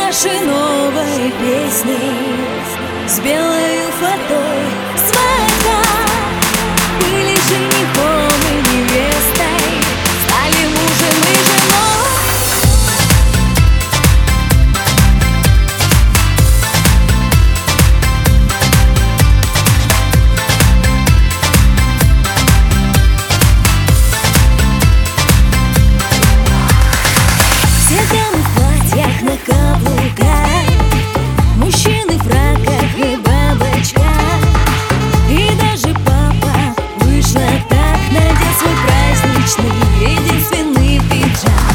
нашей новой песней с белой фатой свадьба. Были женихом и невестой, стали мужем и женой. Все дамы в платьях на каблуках, мужчины в фраках и бабочках. И даже папа вышло так, надел свой праздничный единственный пиджак.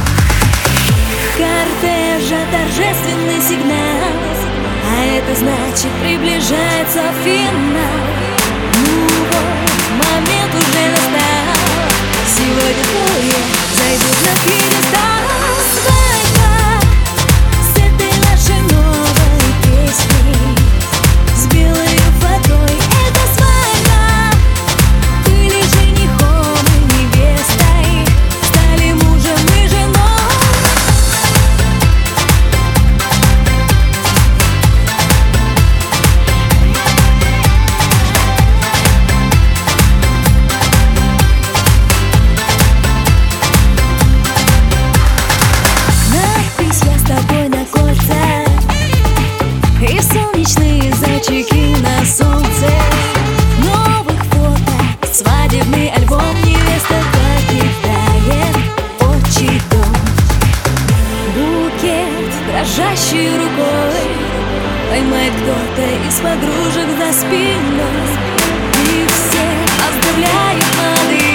Кортежа торжественный сигнал, а это значит приближается финал. Ну вот, момент уже настал, сегодня двое зайдут на пьедестал. Свадьба с этой нашей новой песней с белой фатой. Это свадьба. Были женихом и невестой, стали мужем и женой. Надпись «Я с тобой» на кольцах и солнечные зайчики на солнце. Новых фото, свадебный альбом, невеста покидает отчий дом. Букет дрожащей рукой поймает кто-то из подружек за спиной, и все поздравляют молодых.